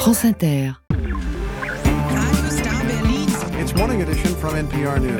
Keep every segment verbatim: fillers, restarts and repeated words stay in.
France Inter. It's morning edition from N P R News.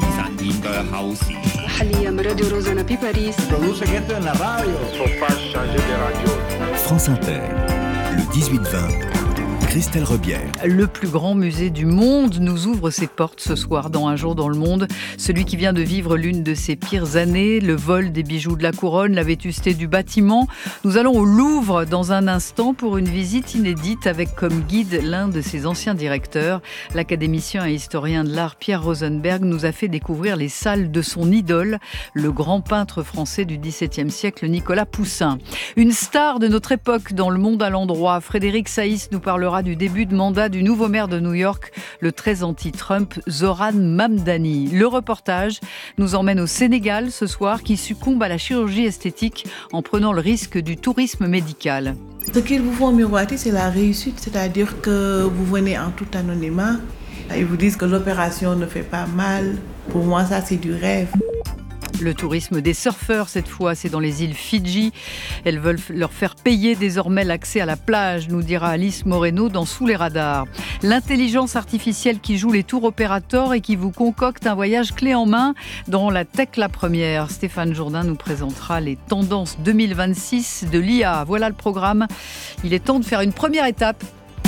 France Inter, le dix-huit vingt. Christelle Rebière. Le plus grand musée du monde nous ouvre ses portes ce soir dans Un jour dans le monde. Celui qui vient de vivre l'une de ses pires années, le vol des bijoux de la couronne, la vétusté du bâtiment. Nous allons au Louvre dans un instant pour une visite inédite avec comme guide l'un de ses anciens directeurs. L'académicien et historien de l'art Pierre Rosenberg nous a fait découvrir les salles de son idole, le grand peintre français du dix-septième siècle, Nicolas Poussin. Une star de notre époque dans le monde à l'endroit, Frédéric Saïs nous parlera du début de mandat du nouveau maire de New York, le très anti-Trump Zoran Mamdani. Le reportage nous emmène au Sénégal ce soir, qui succombe à la chirurgie esthétique en prenant le risque du tourisme médical. Ce qu'ils vous font miroiter, c'est la réussite, c'est-à-dire que vous venez en tout anonymat. Ils vous disent que l'opération ne fait pas mal. Pour moi, ça, c'est du rêve. Le tourisme des surfeurs, cette fois, c'est dans les îles Fidji. Elles veulent leur faire payer désormais l'accès à la plage, nous dira Alice Moreno dans Sous les radars. L'intelligence artificielle qui joue les tours opérateurs et qui vous concocte un voyage clé en main dans la Tech La Première. Stéphane Jourdain nous présentera les tendances deux mille vingt-six de l'I A. Voilà le programme. Il est temps de faire une première étape.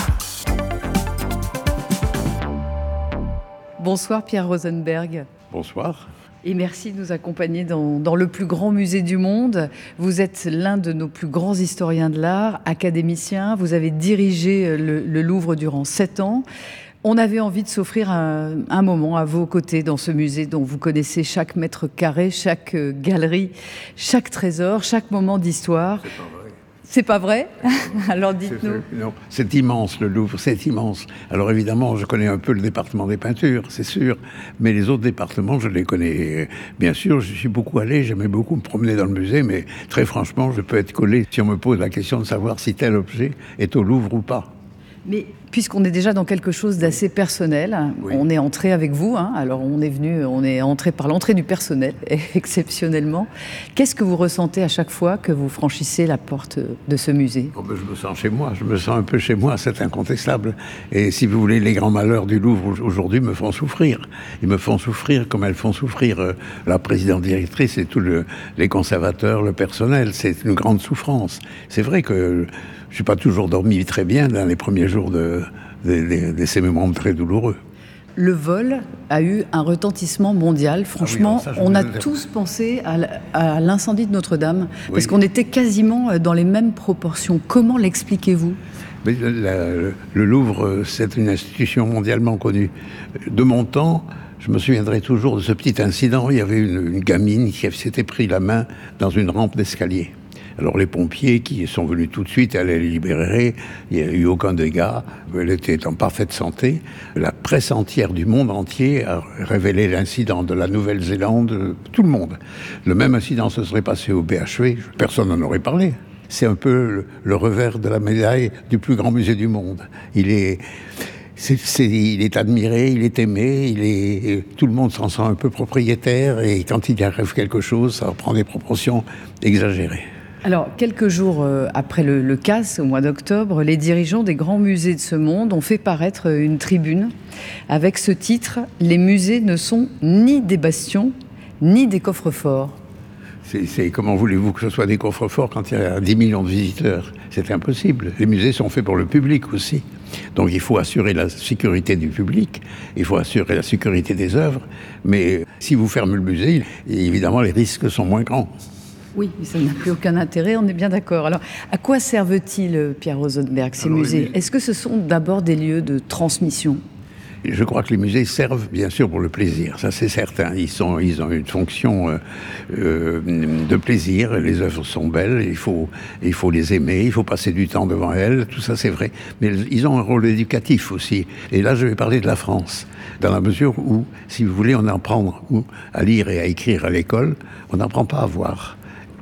Bonsoir Pierre Rosenberg. Bonsoir. Et merci de nous accompagner dans, dans le plus grand musée du monde. Vous êtes l'un de nos plus grands historiens de l'art, académicien. Vous avez dirigé le, le Louvre durant sept ans. On avait envie de s'offrir un, un moment à vos côtés dans ce musée dont vous connaissez chaque mètre carré, chaque galerie, chaque trésor, chaque moment d'histoire. C'est pas vrai. C'est pas vrai. Alors dites-nous. C'est, non, c'est immense, le Louvre, c'est immense. Alors évidemment, je connais un peu le département des peintures, c'est sûr, mais les autres départements, je les connais. Bien sûr, je suis beaucoup allé, j'aimais beaucoup me promener dans le musée, mais très franchement, je peux être collé si on me pose la question de savoir si tel objet est au Louvre ou pas. Mais puisqu'on est déjà dans quelque chose d'assez personnel, oui. On est entré avec vous, hein, alors on est venu, on est entré par l'entrée du personnel, exceptionnellement. Qu'est-ce que vous ressentez à chaque fois que vous franchissez la porte de ce musée ? Oh ben, je me sens chez moi, je me sens un peu chez moi, c'est incontestable. Et si vous voulez, les grands malheurs du Louvre aujourd'hui me font souffrir. Ils me font souffrir comme elles font souffrir euh, la présidente directrice et tous le, les conservateurs, le personnel. C'est une grande souffrance. C'est vrai que je n'ai pas toujours dormi très bien dans les premiers jours de, de, de, de ces moments très douloureux. Le vol a eu un retentissement mondial. Franchement, ah oui, ça, on a tous pensé à, à l'incendie de Notre-Dame, oui. Parce qu'on était quasiment dans les mêmes proportions. Comment l'expliquez-vous ? Mais la, le, le Louvre, c'est une institution mondialement connue. De mon temps, je me souviendrai toujours de ce petit incident. Il y avait une, une gamine qui s'était pris la main dans une rampe d'escalier. Alors les pompiers qui sont venus tout de suite, elle est libérée, il n'y a eu aucun dégât, elle était en parfaite santé. La presse entière du monde entier a révélé l'incident de la Nouvelle-Zélande, tout le monde. Le même incident se serait passé au B H V, personne n'en aurait parlé. C'est un peu le, le revers de la médaille du plus grand musée du monde. Il est... C'est, c'est, il est admiré, il est aimé, il est, tout le monde s'en sent un peu propriétaire et quand il y arrive quelque chose, ça prend des proportions exagérées. Alors, quelques jours après le, le casse, au mois d'octobre, les dirigeants des grands musées de ce monde ont fait paraître une tribune avec ce titre « Les musées ne sont ni des bastions, ni des coffres-forts ». C'est, c'est, comment voulez-vous que ce soit des coffres-forts quand il y a dix millions de visiteurs ? C'est impossible. Les musées sont faits pour le public aussi. Donc il faut assurer la sécurité du public, il faut assurer la sécurité des œuvres, mais si vous fermez le musée, évidemment les risques sont moins grands. Oui, mais ça n'a plus aucun intérêt, on est bien d'accord. Alors, à quoi servent-ils, Pierre Rosenberg, ces Alors, musées ? les... Est-ce que ce sont d'abord des lieux de transmission ? Je crois que les musées servent bien sûr pour le plaisir, ça c'est certain. Ils, sont, ils ont une fonction euh, euh, de plaisir, les œuvres sont belles, il faut, il faut les aimer, il faut passer du temps devant elles, tout ça c'est vrai. Mais ils ont un rôle éducatif aussi. Et là je vais parler de la France, dans la mesure où, si vous voulez, on apprend à lire et à écrire à l'école, on n'apprend pas à voir.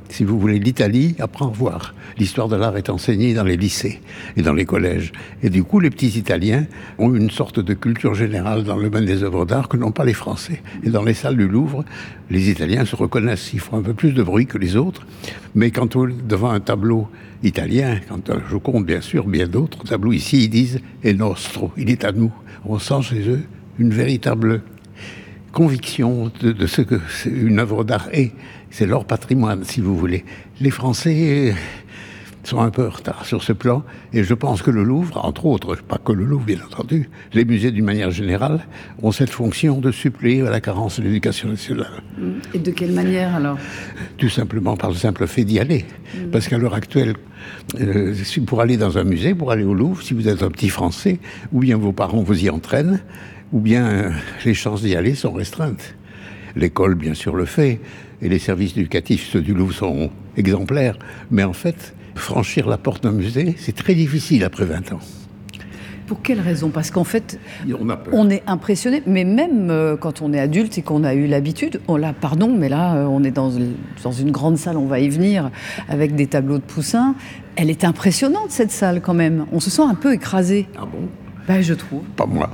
Si vous voulez, l'Italie apprend à voir. L'histoire de l'art est enseignée dans les lycées et dans les collèges. Et du coup, les petits Italiens ont une sorte de culture générale dans le domaine des œuvres d'art que n'ont pas les Français. Et dans les salles du Louvre, les Italiens se reconnaissent. Ils font un peu plus de bruit que les autres. Mais quand on est devant un tableau italien, quand je compte bien sûr bien d'autres tableaux ici, ils disent « è nostro », il est à nous. On sent chez eux une véritable conviction de, de ce qu'une œuvre d'art est. C'est leur patrimoine, si vous voulez. Les Français sont un peu en retard sur ce plan, et je pense que le Louvre, entre autres, pas que le Louvre, bien entendu, les musées d'une manière générale, ont cette fonction de suppléer à la carence de l'éducation nationale. Et de quelle manière, alors ? Tout simplement par le simple fait d'y aller. Mmh. Parce qu'à l'heure actuelle, euh, pour aller dans un musée, pour aller au Louvre, si vous êtes un petit Français, ou bien vos parents vous y entraînent, ou bien euh, les chances d'y aller sont restreintes. L'école, bien sûr, le fait, et les services éducatifs, ceux du Louvre, sont exemplaires. Mais en fait, franchir la porte d'un musée, c'est très difficile après vingt ans. Pour quelle raison ? Parce qu'en fait, on, on est impressionné, mais même euh, quand on est adulte et qu'on a eu l'habitude, on l'a, pardon, mais là, euh, on est dans, dans une grande salle, on va y venir, avec des tableaux de Poussin. Elle est impressionnante, cette salle, quand même. On se sent un peu écrasé. Ah bon ? Ben, je trouve. Pas moi.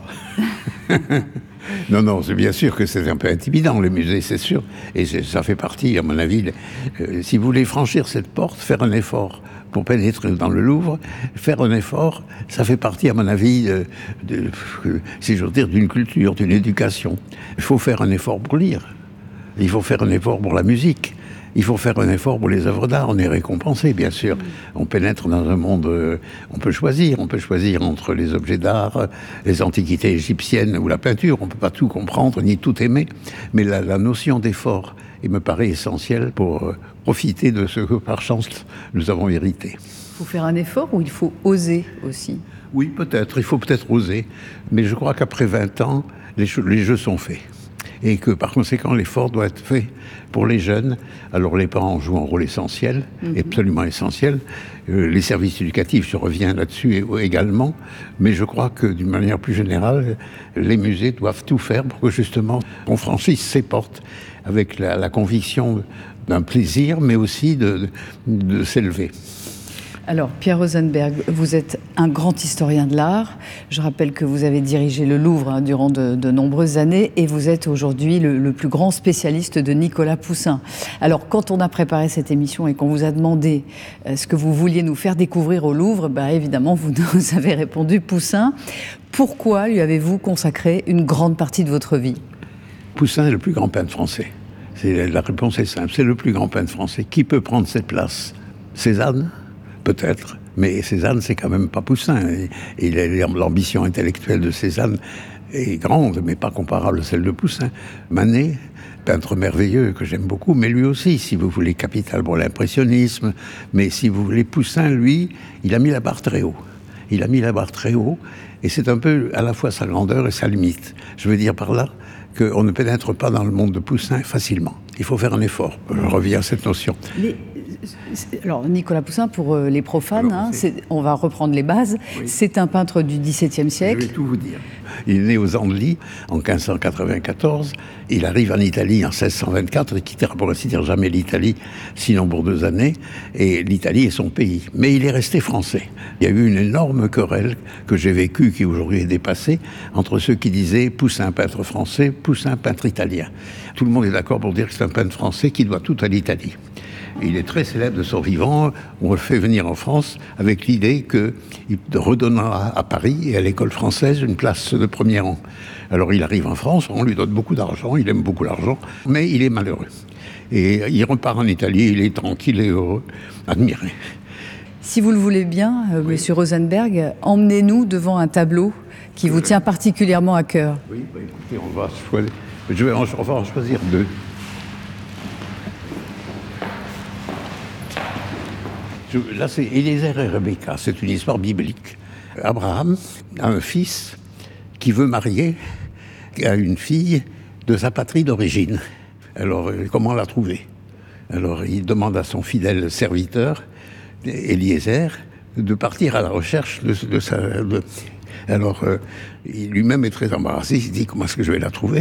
Non, non, c'est bien sûr que c'est un peu intimidant, les musées, c'est sûr. Et c'est, ça fait partie, à mon avis, euh, si vous voulez franchir cette porte, faire un effort pour pénétrer dans le Louvre, faire un effort, ça fait partie, à mon avis, de, de, de, si j'ose dire, d'une culture, d'une éducation. Il faut faire un effort pour lire. Il faut faire un effort pour la musique. Il faut faire un effort pour les œuvres d'art. On est récompensé, bien sûr. On pénètre dans un monde... Euh, on peut choisir. On peut choisir entre les objets d'art, les antiquités égyptiennes ou la peinture. On ne peut pas tout comprendre, ni tout aimer. Mais la, la notion d'effort, il me paraît essentielle pour euh, profiter de ce que, par chance, nous avons hérité. Il faut faire un effort ou il faut oser aussi ? Oui, peut-être. Il faut peut-être oser. Mais je crois qu'après vingt ans, les, les jeux sont faits. Et que par conséquent l'effort doit être fait pour les jeunes. Alors les parents jouent un rôle essentiel, mm-hmm. absolument essentiel. Euh, les services éducatifs, je reviens là-dessus également. Mais je crois que d'une manière plus générale, les musées doivent tout faire pour que justement on franchisse ces portes avec la, la conviction d'un plaisir, mais aussi de, de, de s'élever. Alors, Pierre Rosenberg, vous êtes un grand historien de l'art. Je rappelle que vous avez dirigé le Louvre hein, durant de, de nombreuses années et vous êtes aujourd'hui le, le plus grand spécialiste de Nicolas Poussin. Alors, quand on a préparé cette émission et qu'on vous a demandé euh, ce que vous vouliez nous faire découvrir au Louvre, bah, évidemment, vous nous avez répondu Poussin. Pourquoi lui avez-vous consacré une grande partie de votre vie ? Poussin est le plus grand peintre français. C'est, la réponse est simple, c'est le plus grand peintre français. Qui peut prendre cette place ? Cézanne ? Peut-être, mais Cézanne, c'est quand même pas Poussin. Et, et l'ambition intellectuelle de Cézanne est grande, mais pas comparable à celle de Poussin. Manet, peintre merveilleux que j'aime beaucoup, mais lui aussi, si vous voulez, capital pour l'impressionnisme. Mais si vous voulez, Poussin, lui, il a mis la barre très haut. Il a mis la barre très haut, et c'est un peu à la fois sa grandeur et sa limite. Je veux dire par là qu'on ne pénètre pas dans le monde de Poussin facilement. Il faut faire un effort. Je reviens à cette notion. Mais... Alors, Nicolas Poussin, pour euh, les profanes, Alors, hein, c'est... C'est, on va reprendre les bases, oui. C'est un peintre du dix-septième siècle. Je vais tout vous dire. Il est né aux Andelys en quinze cent quatre-vingt-quatorze. Il arrive en Italie en seize cent vingt-quatre. Il ne quittera pour ainsi dire jamais l'Italie, sinon pour deux années. Et l'Italie est son pays. Mais il est resté français. Il y a eu une énorme querelle que j'ai vécue, qui aujourd'hui est dépassée, entre ceux qui disaient Poussin peintre français, Poussin peintre italien. Tout le monde est d'accord pour dire que c'est un peintre français qui doit tout à l'Italie. Il est très célèbre de son vivant. On le fait venir en France avec l'idée qu'il redonnera à Paris et à l'école française une place de premier rang. Alors il arrive en France, on lui donne beaucoup d'argent, il aime beaucoup l'argent, mais il est malheureux. Et il repart en Italie, il est tranquille et heureux, admiré. Si vous le voulez bien, euh, oui. Monsieur Rosenberg, emmenez-nous devant un tableau qui vous tient particulièrement à cœur. Oui, bah écoutez, on va choisir, je vais en, on va en choisir deux. Là, c'est Eliezer et Rebecca, c'est une histoire biblique. Abraham a un fils qui veut marier à une fille de sa patrie d'origine. Alors, comment la trouver ? Alors, il demande à son fidèle serviteur, Eliezer, de partir à la recherche de, de sa... De... Alors, euh, il lui-même est très embarrassé, il se dit, comment est-ce que je vais la trouver ?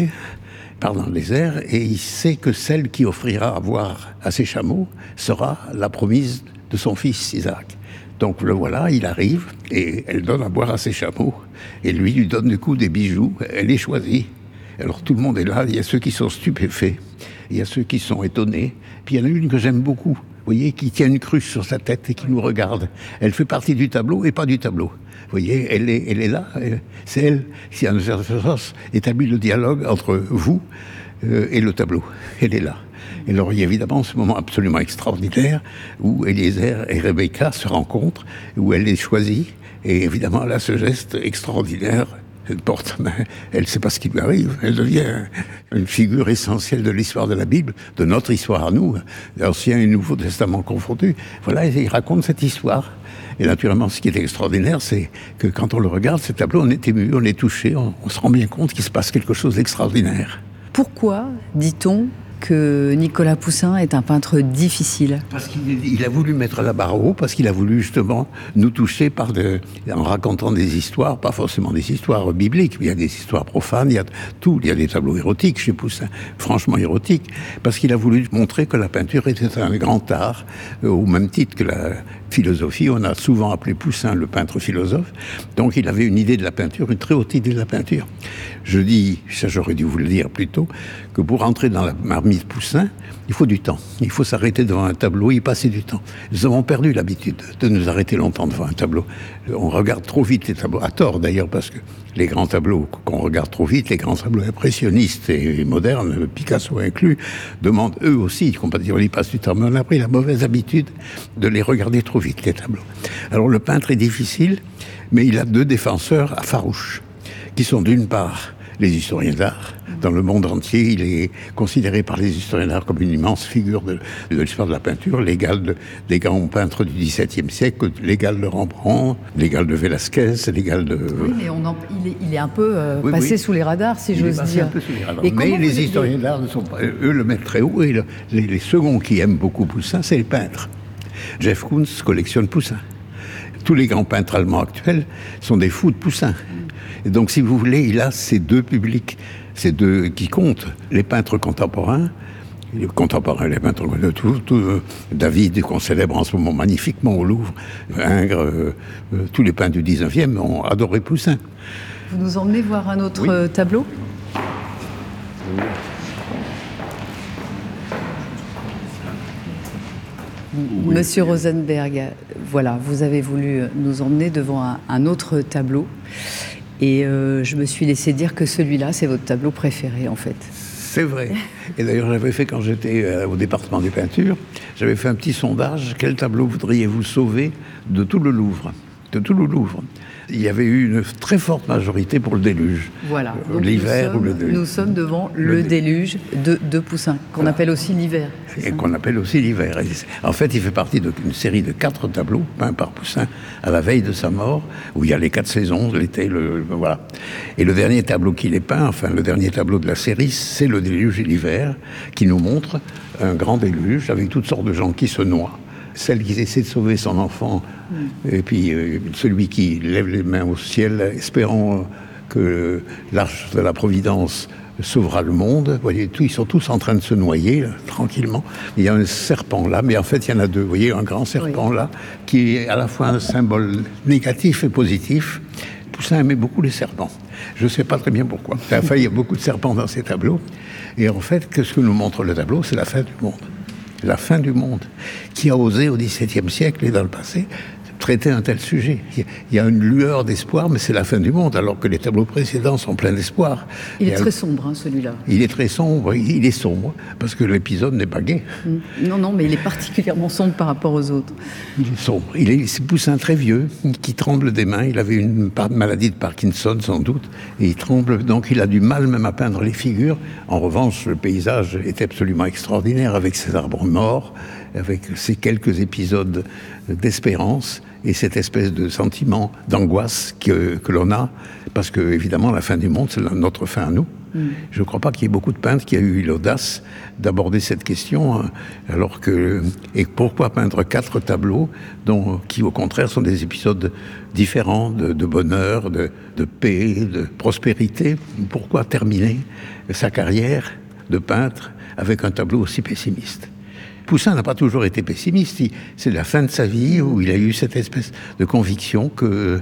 part dans les airs et il sait que celle qui offrira à boire à ses chameaux sera la promise de son fils Isaac. Donc le voilà, il arrive et elle donne à boire à ses chameaux et lui lui donne du coup des bijoux, elle est choisie. Alors tout le monde est là, il y a ceux qui sont stupéfaits, il y a ceux qui sont étonnés, puis il y en a une que j'aime beaucoup, vous voyez, qui tient une cruche sur sa tête et qui nous regarde. Elle fait partie du tableau et pas du tableau. Vous voyez, elle est, elle est là, elle, c'est elle qui, en certain sens, établit le dialogue entre vous euh, et le tableau. Elle est là. Et alors, il y a évidemment ce moment absolument extraordinaire où Eliezer et Rebecca se rencontrent, où elle est choisie, et évidemment, elle a ce geste extraordinaire. Elle porte main, elle ne sait pas ce qui lui arrive, elle devient une figure essentielle de l'histoire de la Bible, de notre histoire à nous, l'Ancien et le Nouveau Testament confondus. Voilà, il raconte cette histoire. Et naturellement, ce qui est extraordinaire, c'est que quand on le regarde, ce tableau, on est ému, on est touché, on, on se rend bien compte qu'il se passe quelque chose d'extraordinaire. Pourquoi, dit-on, que Nicolas Poussin est un peintre difficile? Parce qu'il il a voulu mettre la barre haut, parce qu'il a voulu justement nous toucher par de, en racontant des histoires, pas forcément des histoires bibliques, mais il y a des histoires profanes, il y a tout, il y a des tableaux érotiques chez Poussin, franchement érotiques, parce qu'il a voulu montrer que la peinture était un grand art, euh, au même titre que la philosophie. On a souvent appelé Poussin le peintre philosophe, donc il avait une idée de la peinture, une très haute idée de la peinture. Je dis, ça j'aurais dû vous le dire plus tôt, que pour entrer dans la marmite Poussin, il faut du temps. Il faut s'arrêter devant un tableau, y passer du temps. Nous avons perdu l'habitude de nous arrêter longtemps devant un tableau. On regarde trop vite les tableaux, à tort d'ailleurs, parce que les grands tableaux qu'on regarde trop vite, les grands tableaux impressionnistes et modernes, Picasso inclus, demandent eux aussi, qu'on peut dire, on y passe du temps, mais on a pris la mauvaise habitude de les regarder trop vite, les tableaux. Alors le peintre est difficile, mais il a deux défenseurs farouches, qui sont d'une part les historiens d'art. Dans le monde entier, il est considéré par les historiens d'art comme une immense figure de, de l'histoire de la peinture, l'égal de, des grands peintres du dix-septième siècle, l'égal de Rembrandt, l'égal de Velázquez, l'égal de... Oui, mais on en, il, est, il est un peu euh, oui, passé oui. sous les radars, si il j'ose est passé dire. Un peu sous les radars. Et mais les vous... historiens d'art ne sont pas... Eux le mettent très haut, et le, les, les seconds qui aiment beaucoup Poussin, c'est les peintres. Jeff Koons collectionne Poussin. Tous les grands peintres allemands actuels sont des fous de Poussin. Et donc, si vous voulez, il a ces deux publics, ces deux qui comptent, les peintres contemporains, les contemporains, les peintres de tout, tout euh, David, qu'on célèbre en ce moment magnifiquement au Louvre, Ingres, euh, euh, tous les peintres du dix-neuvième ont adoré Poussin. Vous nous emmenez voir un autre Oui. euh, tableau ? Oui. Monsieur Rosenberg, voilà, vous avez voulu nous emmener devant un, un autre tableau. Et euh, je me suis laissé dire que celui-là, c'est votre tableau préféré, en fait. C'est vrai. Et d'ailleurs, j'avais fait, quand j'étais euh, au département des peintures, j'avais fait un petit sondage. Quel tableau voudriez-vous sauver de tout le Louvre ? De tout le Louvre. Il y avait eu une très forte majorité pour le déluge. Voilà. Euh, l'hiver sommes, ou le déluge. Nous sommes devant le, le déluge de, de Poussin, qu'on voilà. appelle aussi l'hiver. Et qu'on appelle aussi l'hiver. En fait, il fait partie d'une série de quatre tableaux peints par Poussin à la veille de sa mort, où il y a les quatre saisons, l'été, le, le voilà. Et le dernier tableau qu'il est peint, enfin le dernier tableau de la série, c'est le déluge et l'hiver, qui nous montre un grand déluge avec toutes sortes de gens qui se noient. Celle qui essaie de sauver son enfant, mmh. et puis euh, celui qui lève les mains au ciel, espérant que l'arche de la Providence sauvera le monde. Vous voyez, tout, ils sont tous en train de se noyer, là, tranquillement. Il y a un serpent là, mais en fait, il y en a deux. Vous voyez, un grand serpent oui. là, qui est à la fois un symbole négatif et positif. Poussin aimait beaucoup les serpents. Je ne sais pas très bien pourquoi. Enfin, il y a beaucoup de serpents dans ces tableaux. Et en fait, ce que nous montre le tableau, c'est la fin du monde. La fin du monde, qui a osé au dix-septième siècle et dans le passé traiter un tel sujet. Il y a une lueur d'espoir, mais c'est la fin du monde, alors que les tableaux précédents sont pleins d'espoir. Il est et très sombre, hein, celui-là. Il est très sombre, il est sombre, parce que l'épisode n'est pas gai. Mmh. Non, non, mais il est particulièrement sombre par rapport aux autres. Il est sombre. Il est, c'est Poussin très vieux, qui tremble des mains. Il avait une maladie de Parkinson, sans doute, et il tremble, donc il a du mal même à peindre les figures. En revanche, le paysage est absolument extraordinaire, avec ses arbres morts, avec ces quelques épisodes d'espérance et cette espèce de sentiment d'angoisse que, que l'on a, parce que, évidemment, la fin du monde, c'est notre fin à nous. Mm. Je ne crois pas qu'il y ait beaucoup de peintres qui aient eu l'audace d'aborder cette question, alors que... Et pourquoi peindre quatre tableaux dont, qui, au contraire, sont des épisodes différents de, de bonheur, de, de paix, de prospérité? Pourquoi terminer sa carrière de peintre avec un tableau aussi pessimiste? Poussin n'a pas toujours été pessimiste. Il, c'est la fin de sa vie où il a eu cette espèce de conviction que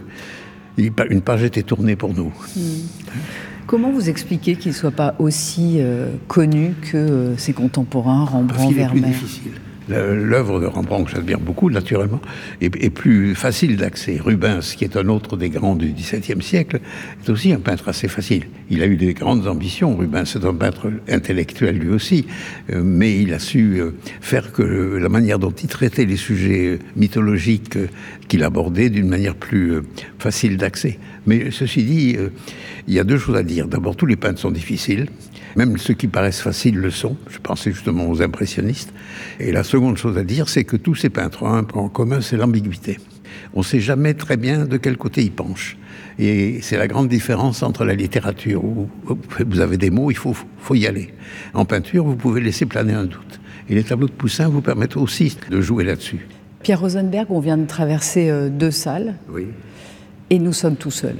une page était tournée pour nous. Mmh. Comment vous expliquez qu'il ne soit pas aussi euh, connu que euh, ses contemporains, Rembrandt, Vermeer? Parce qu'il est plus difficile. L'œuvre de Rembrandt, que j'admire beaucoup, naturellement, est, est plus facile d'accès. Rubens, qui est un autre des grands du dix-septième siècle, est aussi un peintre assez facile. Il a eu des grandes ambitions. Rubens est un peintre intellectuel lui aussi, euh, mais il a su euh, faire que euh, la manière dont il traitait les sujets mythologiques euh, qu'il abordait d'une manière plus euh, facile d'accès. Mais ceci dit, euh, il y a deux choses à dire. D'abord, tous les peintres sont difficiles. Même ceux qui paraissent faciles le sont. Je pensais justement aux impressionnistes. Et la seconde chose à dire, c'est que tous ces peintres ont un point en commun, c'est l'ambiguïté. On ne sait jamais très bien de quel côté ils penchent. Et c'est la grande différence entre la littérature, où vous avez des mots, il faut, faut y aller. En peinture, vous pouvez laisser planer un doute. Et les tableaux de Poussin vous permettent aussi de jouer là-dessus. Pierre Rosenberg, on vient de traverser deux salles. Oui. Et nous sommes tout seuls.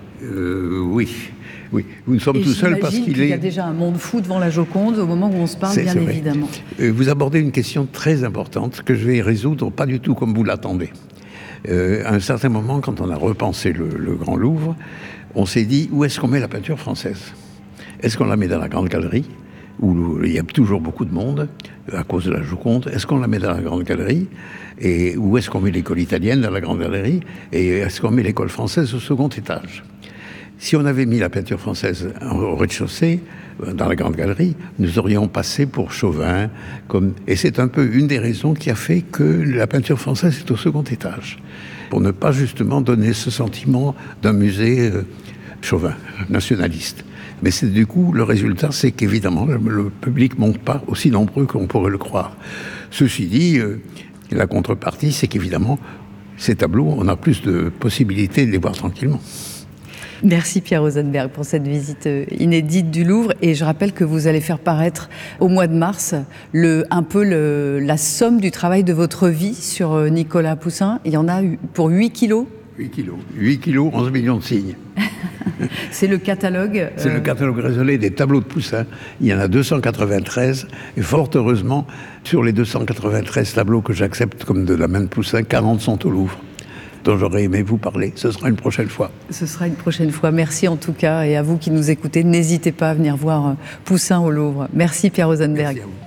Euh, oui. Oui, nous sommes et tout seuls parce qu'il, qu'il est... y a déjà un monde fou devant la Joconde au moment où on se parle, c'est, bien c'est évidemment. Euh, vous abordez une question très importante que je vais résoudre pas du tout comme vous l'attendez. Euh, à un certain moment, quand on a repensé le, le Grand Louvre, on s'est dit, où est-ce qu'on met la peinture française? Est-ce qu'on la met dans la Grande Galerie, où il y a toujours beaucoup de monde, à cause de la Joconde? Est-ce qu'on la met dans la Grande Galerie? Et où est-ce qu'on met l'école italienne dans la Grande Galerie? Et est-ce qu'on met l'école française au second étage? Si on avait mis la peinture française au rez-de-chaussée, dans la Grande Galerie, nous aurions passé pour Chauvain. Comme... Et c'est un peu une des raisons qui a fait que la peinture française est au second étage. Pour ne pas justement donner ce sentiment d'un musée euh, Chauvain, nationaliste. Mais c'est, du coup, le résultat, c'est qu'évidemment, le, le public ne monte pas aussi nombreux qu'on pourrait le croire. Ceci dit, euh, la contrepartie, c'est qu'évidemment, ces tableaux, on a plus de possibilités de les voir tranquillement. Merci Pierre Rosenberg pour cette visite inédite du Louvre. Et je rappelle que vous allez faire paraître au mois de mars le, un peu le, la somme du travail de votre vie sur Nicolas Poussin. Il y en a pour huit kilos. huit kilos. huit kilos, onze millions de signes. C'est le catalogue. C'est euh... le catalogue raisonné des tableaux de Poussin. Il y en a deux cent quatre-vingt-treize. Et fort heureusement, sur les deux cent quatre-vingt-treize tableaux que j'accepte comme de la main de Poussin, quarante sont au Louvre, dont j'aurais aimé vous parler. Ce sera une prochaine fois. Ce sera une prochaine fois. Merci en tout cas. Et à vous qui nous écoutez, n'hésitez pas à venir voir Poussin au Louvre. Merci Pierre Rosenberg. Merci à vous.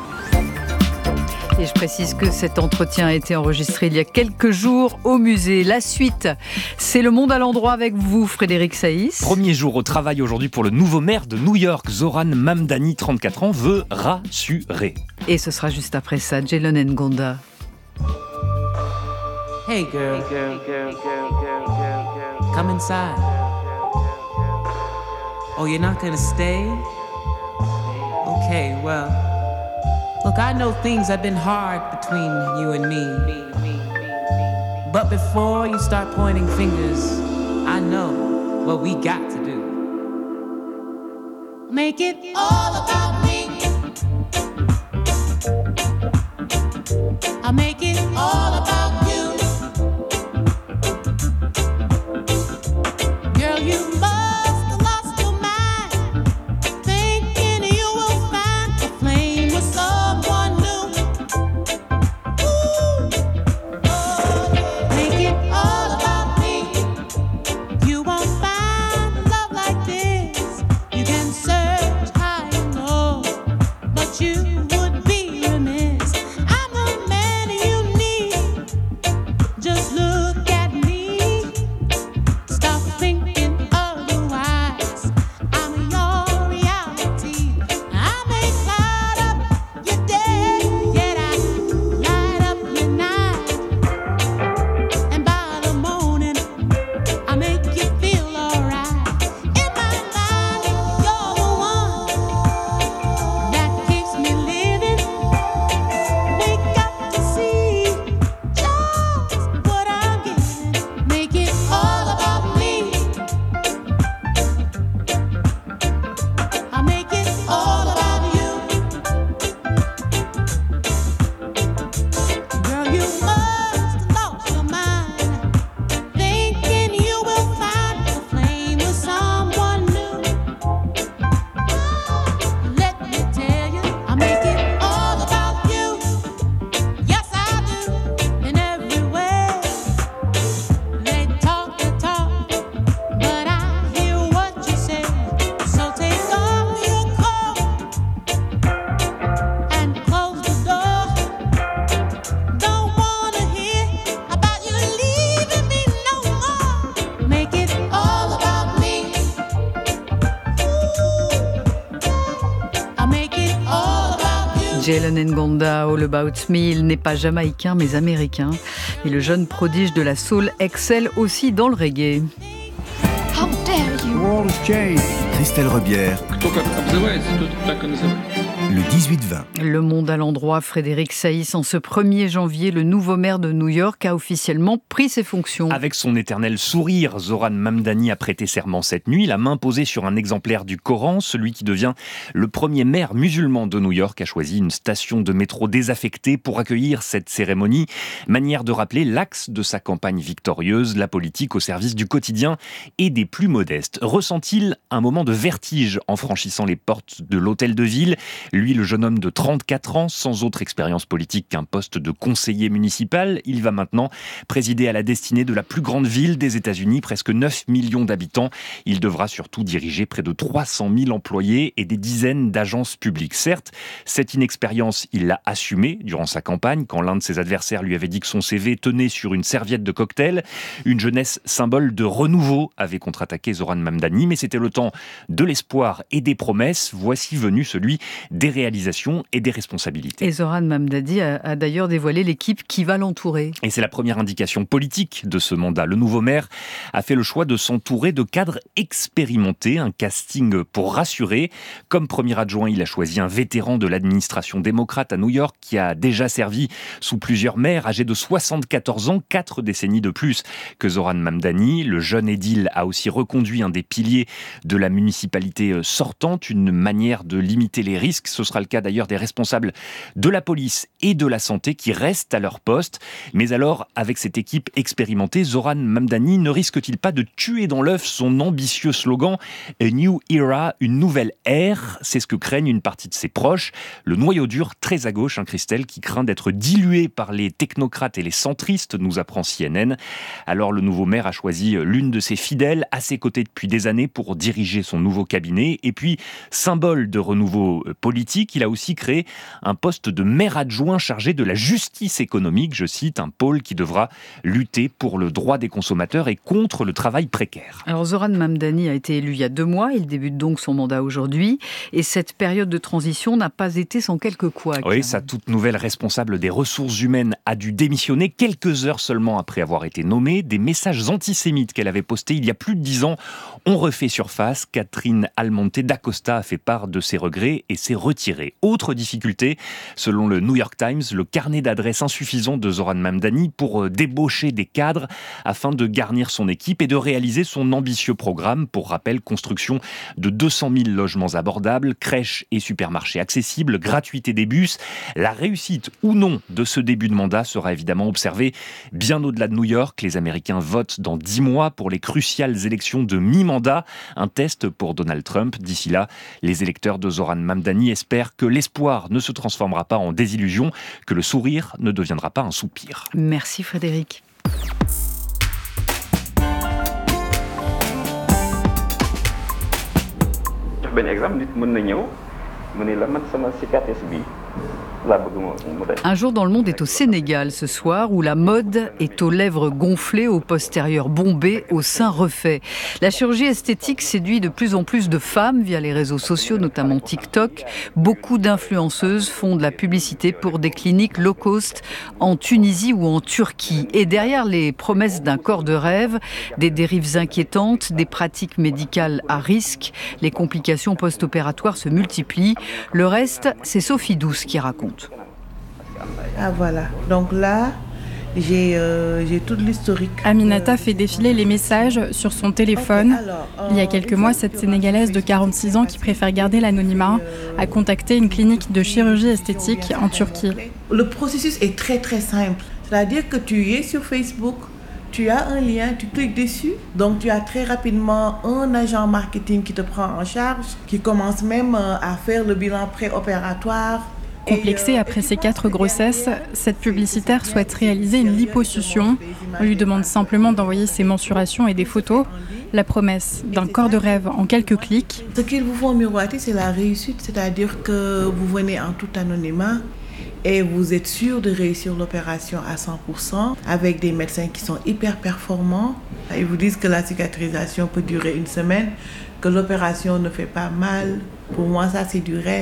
Et je précise que cet entretien a été enregistré il y a quelques jours au musée. La suite, c'est Le Monde à l'endroit avec vous, Frédéric Saïs. Premier jour au travail aujourd'hui pour le nouveau maire de New York, Zoran Mamdani, trente-quatre ans, veut rassurer. Et ce sera juste après ça, Jelon Ngonda. Hey girl, hey girl, girl, girl, girl, girl, girl, come inside. Oh, you're not gonna stay? Okay, well, look, I know things have been hard between you and me. But before you start pointing fingers, I know what we got to do. Make it all about me. I'll make it all about you. Girl, you must have lost your mind, thinking you will find a flame with someone new. Ooh, oh, make it all about me. You won't find love like this. You can search high and low, but you would be remiss. I'm the man you Jalen Ngonda, All About Me, il n'est pas jamaïcain mais américain. Et le jeune prodige de la soul excelle aussi dans le reggae. How dare you? The world has changed. Christelle Rebière, le dix-huit vingt. Le monde à l'endroit, Frédéric Saïs. En ce premier janvier, le nouveau maire de New York a officiellement pris ses fonctions. Avec son éternel sourire, Zoran Mamdani a prêté serment cette nuit, la main posée sur un exemplaire du Coran. Celui qui devient le premier maire musulman de New York a choisi une station de métro désaffectée pour accueillir cette cérémonie. Manière de rappeler l'axe de sa campagne victorieuse, la politique au service du quotidien et des plus modestes. Ressent-il un moment de vertige en franchissant les portes de l'hôtel de ville ? Lui, le jeune homme de trente-quatre ans, sans autre expérience politique qu'un poste de conseiller municipal, il va maintenant présider à la destinée de la plus grande ville des États-Unis, presque neuf millions d'habitants. Il devra surtout diriger près de trois cent mille employés et des dizaines d'agences publiques. Certes, cette inexpérience, il l'a assumée durant sa campagne, quand l'un de ses adversaires lui avait dit que son C V tenait sur une serviette de cocktail. Une jeunesse symbole de renouveau avait contre-attaqué Zoran Mamdani, mais c'était le temps de l'espoir et des promesses. Voici venu celui des réalisations et des responsabilités. Et Zoran Mamdani a, a d'ailleurs dévoilé l'équipe qui va l'entourer. Et c'est la première indication politique de ce mandat. Le nouveau maire a fait le choix de s'entourer de cadres expérimentés, un casting pour rassurer. Comme premier adjoint, il a choisi un vétéran de l'administration démocrate à New York qui a déjà servi sous plusieurs maires, âgé de soixante-quatorze ans, quatre décennies de plus que Zoran Mamdani. Le jeune édile a aussi reconduit un des piliers de la municipalité sortante, une manière de limiter les risques. Ce sera le cas d'ailleurs des responsables de la police et de la santé qui restent à leur poste. Mais alors, avec cette équipe expérimentée, Zoran Mamdani ne risque-t-il pas de tuer dans l'œuf son ambitieux slogan « A New Era », une nouvelle ère? C'est ce que craignent une partie de ses proches. Le noyau dur, très à gauche, hein, Christelle, qui craint d'être dilué par les technocrates et les centristes, nous apprend C N N. Alors le nouveau maire a choisi l'une de ses fidèles à ses côtés depuis des années pour diriger son nouveau cabinet. Et puis, symbole de renouveau politique, il a aussi créé un poste de maire adjoint chargé de la justice économique, je cite, un pôle qui devra lutter pour le droit des consommateurs et contre le travail précaire. Alors Zoran Mamdani a été élu il y a deux mois, il débute donc son mandat aujourd'hui, et cette période de transition n'a pas été sans quelques couacs. Oui, sa toute nouvelle responsable des ressources humaines a dû démissionner quelques heures seulement après avoir été nommée. Des messages antisémites qu'elle avait postés il y a plus de dix ans ont refait surface. Catherine Almonte d'Acosta a fait part de ses regrets et s'est retirée. Autre difficulté, selon le New York Times, le carnet d'adresses insuffisant de Zoran Mamdani pour débaucher des cadres afin de garnir son équipe et de réaliser son ambitieux programme. Pour rappel, construction de deux cent mille logements abordables, crèches et supermarchés accessibles, gratuité des bus. La réussite ou non de ce début de mandat sera évidemment observée bien au-delà de New York. Les Américains votent dans dix mois pour les cruciales élections de mi-mandat. Un test pour Donald Trump. D'ici là, les électeurs de Zoran Mamdani espèrent que l'espoir ne se transformera pas en désillusion, que le sourire ne deviendra pas un soupir. Merci Frédéric. benn exemple nit mën na ñëw mu ne la man sama cicatrice bi Un jour dans le monde est au Sénégal ce soir, où la mode est aux lèvres gonflées, aux postérieurs bombés, aux seins refaits. La chirurgie esthétique séduit de plus en plus de femmes via les réseaux sociaux, notamment TikTok. Beaucoup d'influenceuses font de la publicité pour des cliniques low cost en Tunisie ou en Turquie. Et derrière les promesses d'un corps de rêve, des dérives inquiétantes, des pratiques médicales à risque, les complications post-opératoires se multiplient. Le reste, c'est Sophie Douce qui raconte. Ah voilà, donc là, j'ai, euh, j'ai tout l'historique. Aminata fait défiler les messages sur son téléphone. Okay, alors, euh, Il y a quelques mois, cette Sénégalaise de quarante-six ans qui préfère garder l'anonymat a contacté une clinique de chirurgie esthétique en Turquie. Le processus est très très simple. C'est-à-dire que tu es sur Facebook, tu as un lien, tu cliques dessus, donc tu as très rapidement un agent marketing qui te prend en charge, qui commence même à faire le bilan préopératoire. Complexée après ses quatre grossesses, cette publicitaire souhaite réaliser une liposuction. On lui demande simplement d'envoyer ses mensurations et des photos. La promesse d'un corps de rêve en quelques clics. Ce qu'ils vous font miroiter, c'est la réussite, c'est-à-dire que vous venez en tout anonymat et vous êtes sûr de réussir l'opération à cent pour cent avec des médecins qui sont hyper performants. Ils vous disent que la cicatrisation peut durer une semaine, que l'opération ne fait pas mal. Pour moi, ça, c'est du rêve.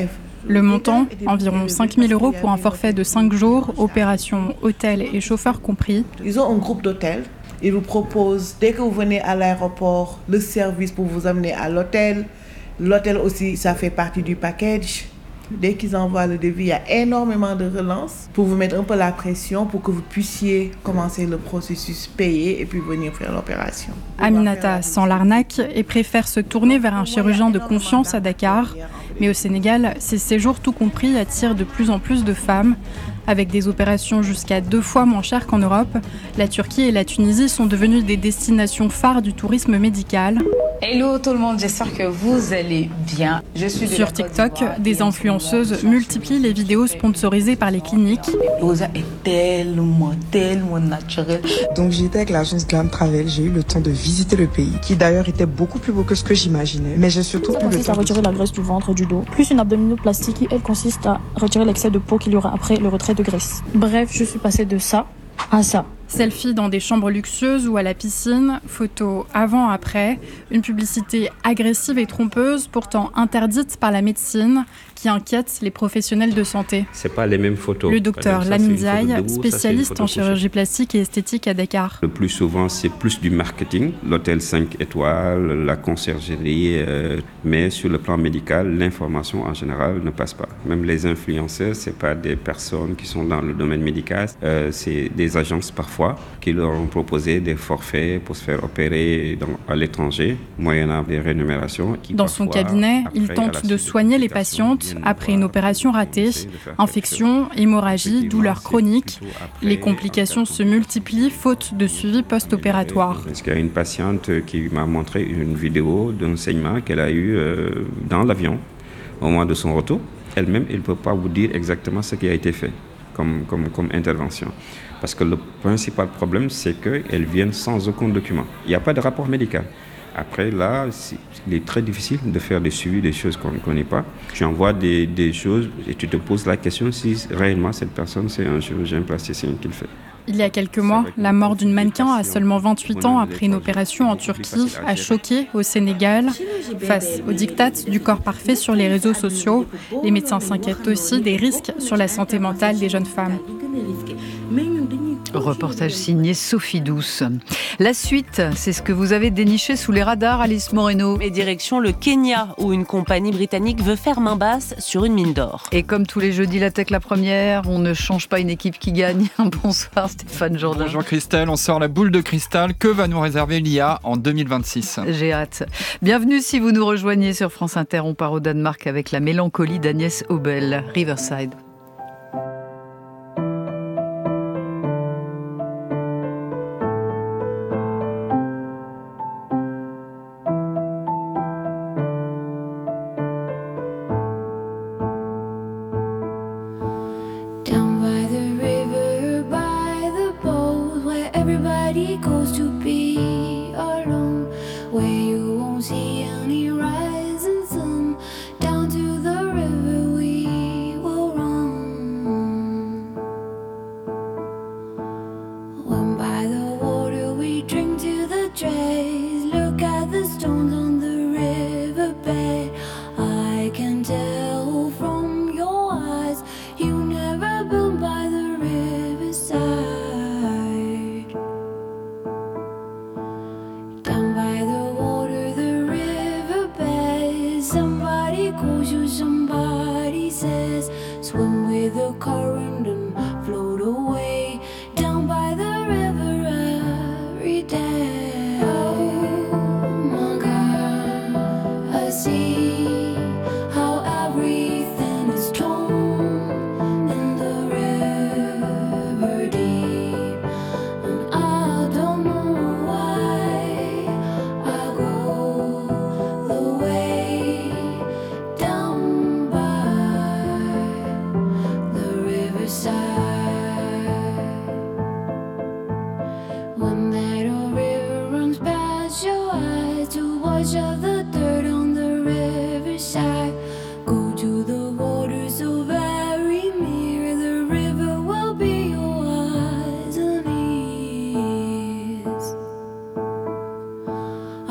Le montant, environ cinq mille euros pour un forfait de cinq jours, opération hôtel et chauffeur compris. Ils ont un groupe d'hôtels. Ils vous proposent, dès que vous venez à l'aéroport, le service pour vous amener à l'hôtel. L'hôtel aussi, ça fait partie du package. Dès qu'ils envoient le devis, il y a énormément de relances pour vous mettre un peu la pression pour que vous puissiez commencer le processus, payer et puis venir faire l'opération. Aminata sent l'arnaque et préfère se tourner vers un chirurgien de confiance à Dakar. Mais au Sénégal, ces séjours tout compris attirent de plus en plus de femmes. Avec des opérations jusqu'à deux fois moins chères qu'en Europe, la Turquie et la Tunisie sont devenues des destinations phares du tourisme médical. Hello tout le monde, j'espère que vous allez bien. Je suis de Sur TikTok, des influenceuses multiplient les vidéos sponsorisées par les cliniques. Rosa est tellement, tellement naturelle. Donc j'étais avec l'agence Glam Travel, j'ai eu le temps de visiter le pays, qui d'ailleurs était beaucoup plus beau que ce que j'imaginais. Mais j'ai surtout ça eu le consiste temps à retirer de... la graisse du ventre, du dos, plus une abdominoplastie qui, elle, consiste à retirer l'excès de peau qu'il y aura après le retrait de graisse. Bref, je suis passée de ça à ça. Selfie dans des chambres luxueuses ou à la piscine, photos avant-après, une publicité agressive et trompeuse, pourtant interdite par la médecine, qui inquiète les professionnels de santé. C'est pas les mêmes photos. Le docteur Lamine Diaye, debout, spécialiste ça, en chirurgie plastique et esthétique à Dakar. Le plus souvent, c'est plus du marketing, l'hôtel cinq étoiles, la conciergerie, euh, mais sur le plan médical, l'information en général ne passe pas. Même les influenceurs, c'est pas des personnes qui sont dans le domaine médical, euh, c'est des agences parfois qui leur ont proposé des forfaits pour se faire opérer dans, à l'étranger, moyennant des rémunérations. Qui dans son cabinet, il tente de soigner les patientes après une opération ratée, infection, hémorragie, douleurs chroniques. Les complications se multiplient faute de suivi post-opératoire. Parce qu'il y a une patiente qui m'a montré une vidéo d'un saignement qu'elle a eu euh, dans l'avion au moment de son retour. Elle-même, elle ne peut pas vous dire exactement ce qui a été fait comme, comme, comme intervention. Parce que le principal problème, c'est qu'elles viennent sans aucun document. Il n'y a pas de rapport médical. Après, là, il est très difficile de faire des suivis des choses qu'on ne connaît pas. Tu envoies des, des choses et tu te poses la question si réellement cette personne, c'est un chirurgien plasticien qui le fait. Il y a quelques mois, la mort d'une mannequin à seulement vingt-huit ans après une opération en Turquie a choqué au Sénégal. Face aux diktats du corps parfait sur les réseaux sociaux, les médecins s'inquiètent aussi des risques sur la santé mentale des jeunes femmes. Reportage signé Sophie Douce. La suite, c'est ce que vous avez déniché sous les radars, Alice Moreno. Et direction le Kenya, où une compagnie britannique veut faire main basse sur une mine d'or. Et comme tous les jeudis, la tech la première, on ne change pas une équipe qui gagne. Bonsoir Stéphane Jourdain. Bonjour Christelle, on sort la boule de cristal. Que va nous réserver l'I A en deux mille vingt-six ? J'ai hâte. Bienvenue si vous nous rejoignez sur France Inter. On part au Danemark avec la mélancolie d'Agnès Obel, Riverside.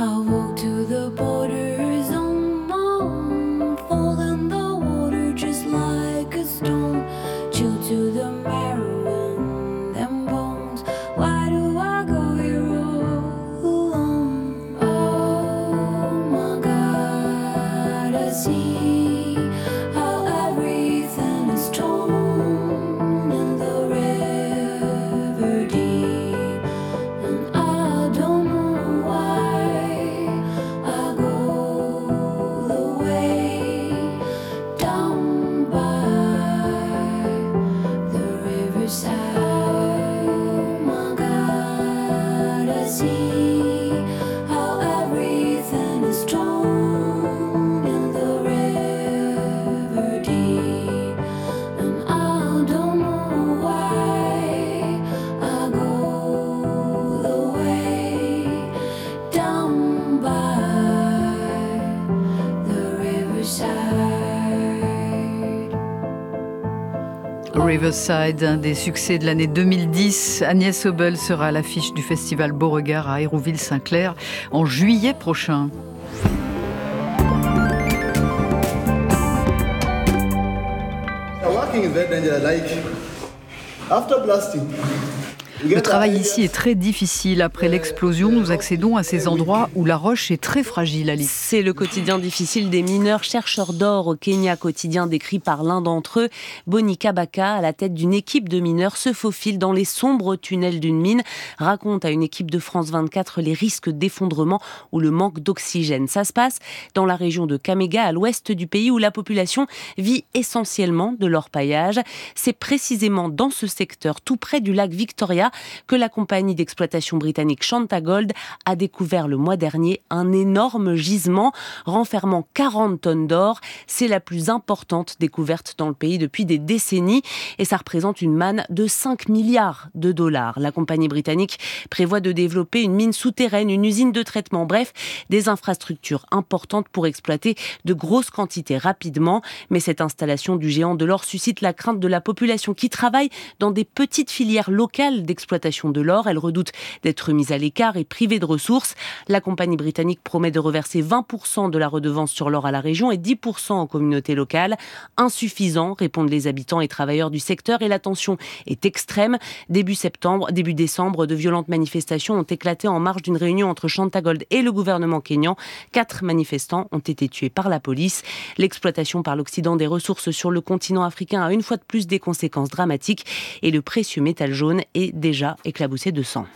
To the border zone, fall in the water just Riverside, un des succès de l'année deux mille dix. Agnès Obel sera à l'affiche du festival Beauregard à Hérouville-Saint-Clair en juillet prochain. Le travail ici est très difficile. Après l'explosion, nous accédons à ces endroits où la roche est très fragile, Alice. C'est le quotidien difficile des mineurs chercheurs d'or au Kenya, quotidien décrit par l'un d'entre eux. Boni Kabaka, à la tête d'une équipe de mineurs, se faufile dans les sombres tunnels d'une mine, raconte à une équipe de France vingt-quatre les risques d'effondrement ou le manque d'oxygène. Ça se passe dans la région de Kaméga, à l'ouest du pays, où la population vit essentiellement de l'orpaillage. C'est précisément dans ce secteur, tout près du lac Victoria, que la compagnie d'exploitation britannique Chantagold a découvert le mois dernier un énorme gisement renfermant quarante tonnes d'or. C'est la plus importante découverte dans le pays depuis des décennies et ça représente une manne de cinq milliards de dollars. La compagnie britannique prévoit de développer une mine souterraine, une usine de traitement, bref, des infrastructures importantes pour exploiter de grosses quantités rapidement. Mais cette installation du géant de l'or suscite la crainte de la population qui travaille dans des petites filières locales d'exploitation de l'or. Elle redoute d'être mise à l'écart et privée de ressources. La compagnie britannique promet de reverser vingt pour cent de la redevance sur l'or à la région et dix pour cent aux communautés locales. Insuffisant, répondent les habitants et travailleurs du secteur, et la tension est extrême. Début septembre, début décembre, de violentes manifestations ont éclaté en marge d'une réunion entre Chantagold et le gouvernement kényan. Quatre manifestants ont été tués par la police. L'exploitation par l'Occident des ressources sur le continent africain a une fois de plus des conséquences dramatiques et le précieux métal jaune est déjà éclaboussé de sang.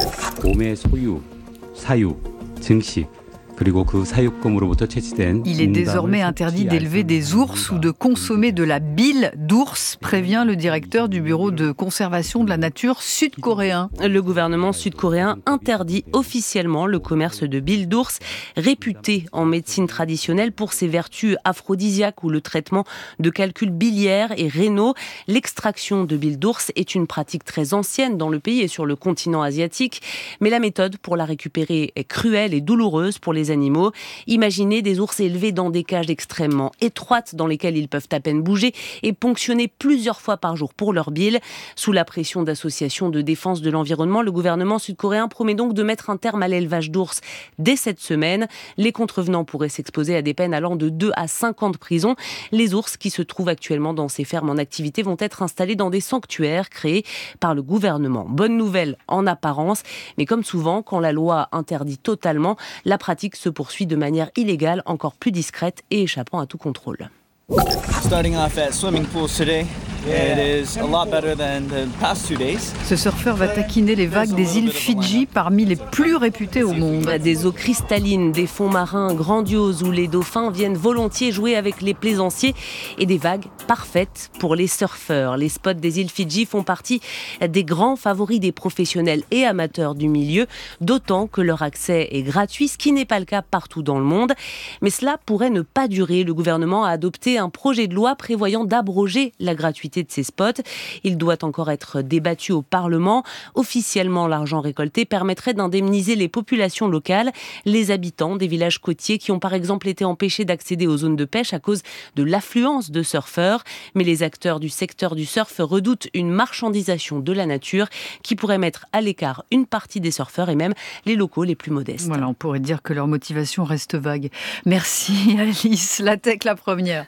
곰의 소유, 사유, 증식, 그리고 그 사육금으로부터 채취된 Il est désormais interdit d'élever des ours ou de consommer de la bile d'ours, prévient le directeur du bureau de conservation de la nature sud-coréen. Le gouvernement sud-coréen interdit officiellement le commerce de bile d'ours, réputé en médecine traditionnelle pour ses vertus aphrodisiaques ou le traitement de calculs biliaires et rénaux. L'extraction de bile d'ours est une pratique très ancienne dans le pays et sur le continent asiatique, mais la méthode pour la récupérer est cruelle et douloureuse pour les animaux. Imaginez des ours élevés dans des cages extrêmement étroites dans lesquelles ils peuvent à peine bouger et ponctionnés plusieurs fois par jour pour leur bile. Sous la pression d'associations de défense de l'environnement, le gouvernement sud-coréen promet donc de mettre un terme à l'élevage d'ours dès cette semaine. Les contrevenants pourraient s'exposer à des peines allant de deux à cinq ans de prison. Les ours qui se trouvent actuellement dans ces fermes en activité vont être installés dans des sanctuaires créés par le gouvernement. Bonne nouvelle en apparence, mais comme souvent, quand la loi interdit totalement, la pratique se poursuit de manière illégale, encore plus discrète et échappant à tout contrôle. Starting off at swimming pools today. It is a lot better than the past two days. Ce surfeur va taquiner les vagues des îles Fidji, parmi les plus réputées au monde. Des eaux cristallines, des fonds marins grandioses où les dauphins viennent volontiers jouer avec les plaisanciers et des vagues parfaites pour les surfeurs. Les spots des îles Fidji font partie des grands favoris des professionnels et amateurs du milieu, d'autant que leur accès est gratuit, ce qui n'est pas le cas partout dans le monde. Mais cela pourrait ne pas durer. Le gouvernement a adopté un projet de loi prévoyant d'abroger la gratuité de ces spots. Il doit encore être débattu au Parlement. Officiellement, l'argent récolté permettrait d'indemniser les populations locales, les habitants des villages côtiers qui ont par exemple été empêchés d'accéder aux zones de pêche à cause de l'affluence de surfeurs. Mais les acteurs du secteur du surf redoutent une marchandisation de la nature qui pourrait mettre à l'écart une partie des surfeurs et même les locaux les plus modestes. Voilà, on pourrait dire que leur motivation reste vague. Merci Alice. La tech, la première.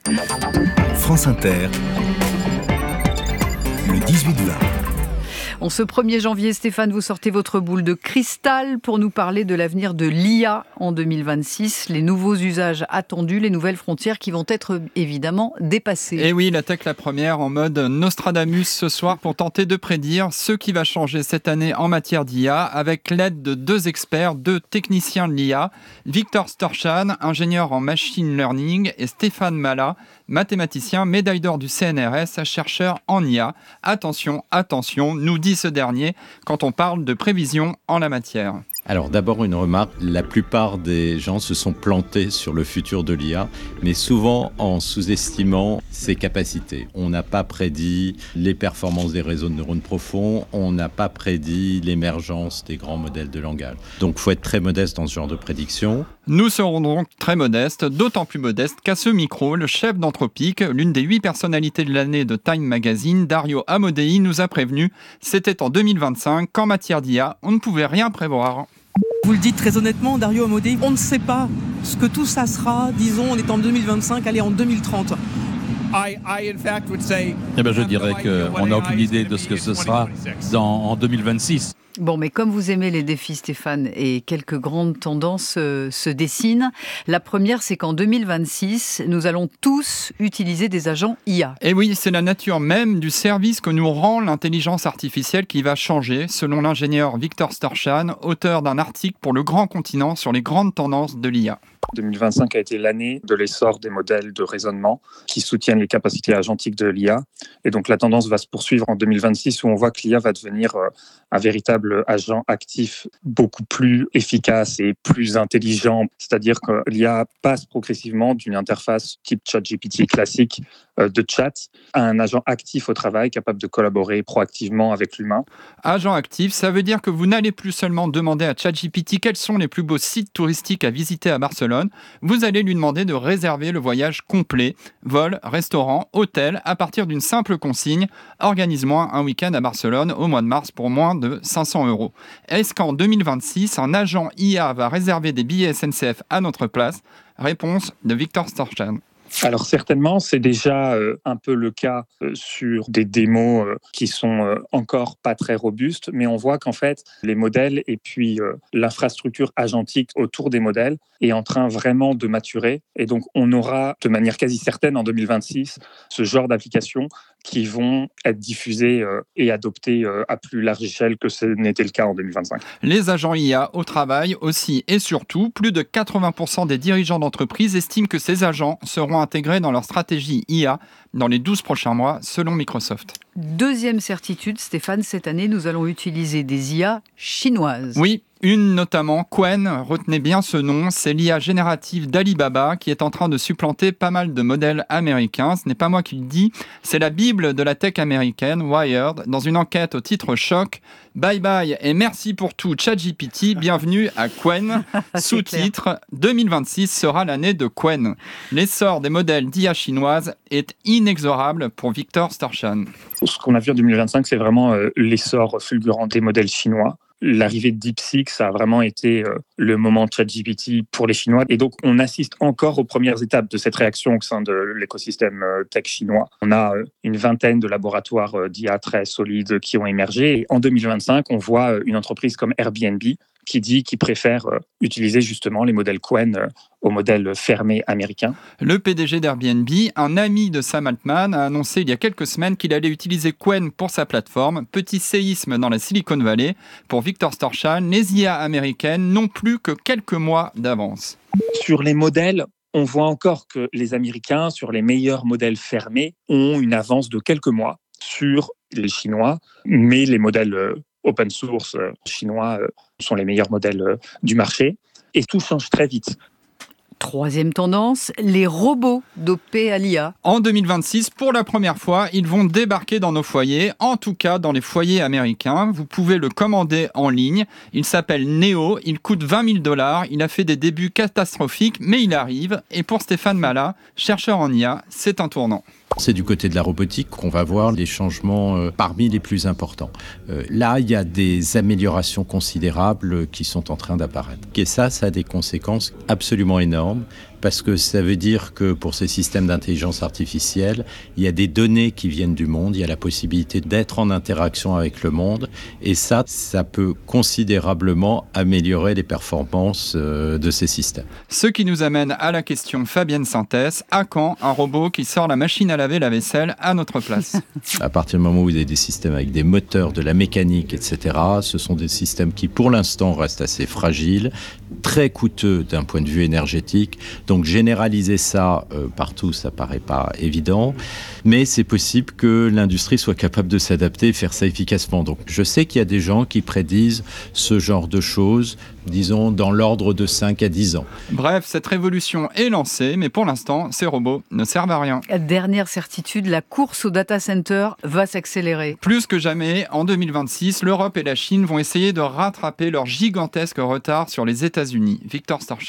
France Inter. Le dix-huit vingt. En ce premier janvier, Stéphane, vous sortez votre boule de cristal pour nous parler de l'avenir de l'I A en deux mille vingt-six, les nouveaux usages attendus, les nouvelles frontières qui vont être évidemment dépassées. Et oui, la tech la première en mode Nostradamus ce soir pour tenter de prédire ce qui va changer cette année en matière d'I A avec l'aide de deux experts, deux techniciens de l'I A, Victor Storchan, ingénieur en machine learning, et Stéphane Mala, mathématicien, médaille d'or du C N R S, chercheur en I A. Attention, attention, nous dit ce dernier quand on parle de prévision en la matière. Alors d'abord une remarque, la plupart des gens se sont plantés sur le futur de l'I A, mais souvent en sous-estimant ses capacités. On n'a pas prédit les performances des réseaux de neurones profonds, on n'a pas prédit l'émergence des grands modèles de langage. Donc il faut être très modeste dans ce genre de prédiction. Nous serons donc très modestes, d'autant plus modestes qu'à ce micro, le chef d'Anthropic, l'une des huit personnalités de l'année de Time Magazine, Dario Amodei, nous a prévenu, c'était en deux mille vingt-cinq qu'en matière d'I A, on ne pouvait rien prévoir. Vous le dites très honnêtement, Dario Amodei, on ne sait pas ce que tout ça sera, disons, on est en deux mille vingt-cinq, allez, en deux mille trente. Eh bien, je dirais qu'on n'a aucune idée de ce que ce sera dans, en deux mille vingt-six. Bon, mais comme vous aimez les défis, Stéphane, et quelques grandes tendances euh, se dessinent. La première, c'est qu'en deux mille vingt-six, nous allons tous utiliser des agents I A. Et oui, c'est la nature même du service que nous rend l'intelligence artificielle qui va changer, selon l'ingénieur Victor Storshan, auteur d'un article pour Le Grand Continent sur les grandes tendances de l'I A. deux mille vingt-cinq a été l'année de l'essor des modèles de raisonnement qui soutiennent les capacités agentiques de l'I A. Et donc la tendance va se poursuivre en deux mille vingt-six où on voit que l'I A va devenir un véritable agent actif beaucoup plus efficace et plus intelligent. C'est-à-dire que l'I A passe progressivement d'une interface type ChatGPT classique de chat à un agent actif au travail capable de collaborer proactivement avec l'humain. Agent actif, ça veut dire que vous n'allez plus seulement demander à ChatGPT quels sont les plus beaux sites touristiques à visiter à Barcelone. Vous allez lui demander de réserver le voyage complet, vol, restaurant, hôtel, à partir d'une simple consigne. Organise-moi un week-end à Barcelone au mois de mars pour moins de cinq cents euros. Est-ce qu'en deux mille vingt-six, un agent I A va réserver des billets S N C F à notre place ? Réponse de Victor Storshan. Alors certainement, c'est déjà euh, un peu le cas euh, sur des démos euh, qui sont euh, encore pas très robustes, mais on voit qu'en fait, les modèles et puis euh, l'infrastructure agentique autour des modèles est en train vraiment de maturer. Et donc, on aura de manière quasi certaine en deux mille vingt-six ce genre d'applications qui vont être diffusées euh, et adoptées euh, à plus large échelle que ce n'était le cas en deux mille vingt-cinq. Les agents I A au travail aussi et surtout, plus de quatre-vingts pour cent des dirigeants d'entreprise estiment que ces agents seront intégrés dans leur stratégie I A dans les douze prochains mois, selon Microsoft. Deuxième certitude, Stéphane, cette année, nous allons utiliser des I A chinoises. Oui. Une notamment, Qwen, retenez bien ce nom, c'est l'I A générative d'Alibaba qui est en train de supplanter pas mal de modèles américains. Ce n'est pas moi qui le dis, c'est la bible de la tech américaine, Wired, dans une enquête au titre choc. Bye bye et merci pour tout ChatGPT, bienvenue à Qwen. Sous-titre, deux mille vingt-six sera l'année de Qwen. L'essor des modèles d'I A chinoises est inexorable pour Victor Storshan. Ce qu'on a vu en deux mille vingt-cinq, c'est vraiment euh, l'essor fulgurant des modèles chinois. L'arrivée de DeepSeek, ça a vraiment été euh, le moment de ChatGPT pour les Chinois. Et donc, on assiste encore aux premières étapes de cette réaction au sein de l'écosystème euh, tech chinois. On a euh, une vingtaine de laboratoires euh, d'I A très solides qui ont émergé. Et en deux mille vingt-cinq, on voit euh, une entreprise comme Airbnb qui dit qu'il préfère euh, utiliser justement les modèles Qwen euh, au modèle fermé américain. Le P D G d'Airbnb, un ami de Sam Altman, a annoncé il y a quelques semaines qu'il allait utiliser Qwen pour sa plateforme. Petit séisme dans la Silicon Valley. Pour Victor Storshan, les I A américaines n'ont plus que quelques mois d'avance. Sur les modèles, on voit encore que les Américains, sur les meilleurs modèles fermés, ont une avance de quelques mois sur les Chinois, mais les modèles euh, open source euh, chinois euh, sont les meilleurs modèles euh, du marché. Et tout change très vite. Troisième tendance, les robots dopés à l'I A. En deux mille vingt-six, pour la première fois, ils vont débarquer dans nos foyers, en tout cas dans les foyers américains. Vous pouvez le commander en ligne. Il s'appelle Neo, il coûte vingt mille dollars. Il a fait des débuts catastrophiques, mais il arrive. Et pour Stéphane Mala, chercheur en I A, c'est un tournant. C'est du côté de la robotique qu'on va voir les changements euh, parmi les plus importants. Euh, là, il y a des améliorations considérables qui sont en train d'apparaître. Et ça, ça a des conséquences absolument énormes. Parce que ça veut dire que pour ces systèmes d'intelligence artificielle, il y a des données qui viennent du monde, il y a la possibilité d'être en interaction avec le monde, et ça, ça peut considérablement améliorer les performances euh, de ces systèmes. Ce qui nous amène à la question Fabienne Synthèse, à quand un robot qui sort la machine à laver la vaisselle à notre place ? À partir du moment où vous avez des systèmes avec des moteurs, de la mécanique, et cetera, ce sont des systèmes qui, pour l'instant, restent assez fragiles, très coûteux d'un point de vue énergétique. Donc généraliser ça euh, partout, ça paraît pas évident, mais c'est possible que l'industrie soit capable de s'adapter et faire ça efficacement. Donc je sais qu'il y a des gens qui prédisent ce genre de choses, disons dans l'ordre de cinq à dix ans. Bref, cette révolution est lancée, mais pour l'instant, ces robots ne servent à rien. Dernière certitude, la course au data center va s'accélérer. Plus que jamais, en deux mille vingt-six, l'Europe et la Chine vont essayer de rattraper leur gigantesque retard sur les États-Unis. Victor Storshan.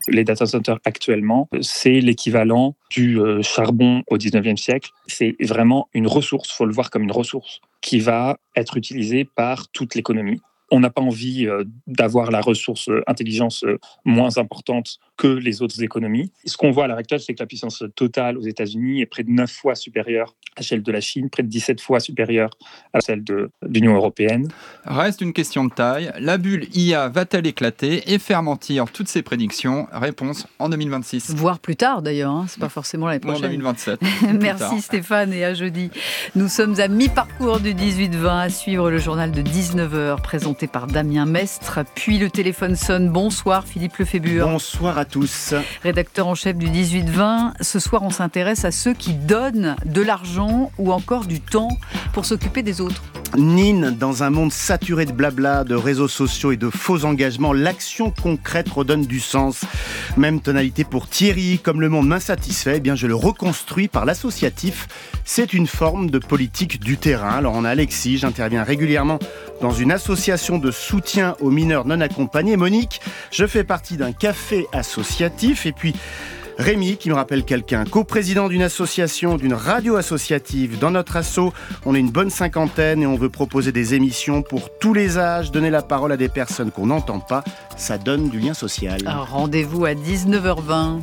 Les data centers actuellement, c'est l'équivalent du euh, charbon au dix-neuvième siècle. C'est vraiment une ressource, il faut le voir comme une ressource, qui va être utilisée par toute l'économie. On n'a pas envie euh, d'avoir la ressource euh, intelligence euh, moins importante que les autres économies. Ce qu'on voit à l'heure actuelle, c'est que la puissance totale aux États-Unis est près de neuf fois supérieure à celle de la Chine, près de dix-sept fois supérieure à celle de l'Union européenne. Reste une question de taille. La bulle I A va-t-elle éclater et faire mentir toutes ces prédictions ? Réponse en deux mille vingt-six. Voire plus tard d'ailleurs, hein. C'est pas forcément l'année prochaine. En deux mille vingt-sept. Merci Stéphane et à jeudi. Nous sommes à mi-parcours du dix-huit vingt, à suivre le journal de dix-neuf heures présenté par Damien Mestre. Puis le téléphone sonne. Bonsoir Philippe Lefébure. Bonsoir à tous. Rédacteur en chef du dix-huit vingt. Ce soir, on s'intéresse à ceux qui donnent de l'argent ou encore du temps pour s'occuper des autres. Nine, dans un monde saturé de blabla, de réseaux sociaux et de faux engagements, l'action concrète redonne du sens. Même tonalité pour Thierry, comme le monde m'insatisfait, eh bien je le reconstruis par l'associatif. C'est une forme de politique du terrain. Alors on a Alexis, j'interviens régulièrement dans une association de soutien aux mineurs non accompagnés. Monique, je fais partie d'un café associatif. Et puis Rémi, qui me rappelle quelqu'un, coprésident d'une association, d'une radio associative. Dans notre asso, on est une bonne cinquantaine et on veut proposer des émissions pour tous les âges, donner la parole à des personnes qu'on n'entend pas. Ça donne du lien social. Alors, rendez-vous à dix-neuf heures vingt.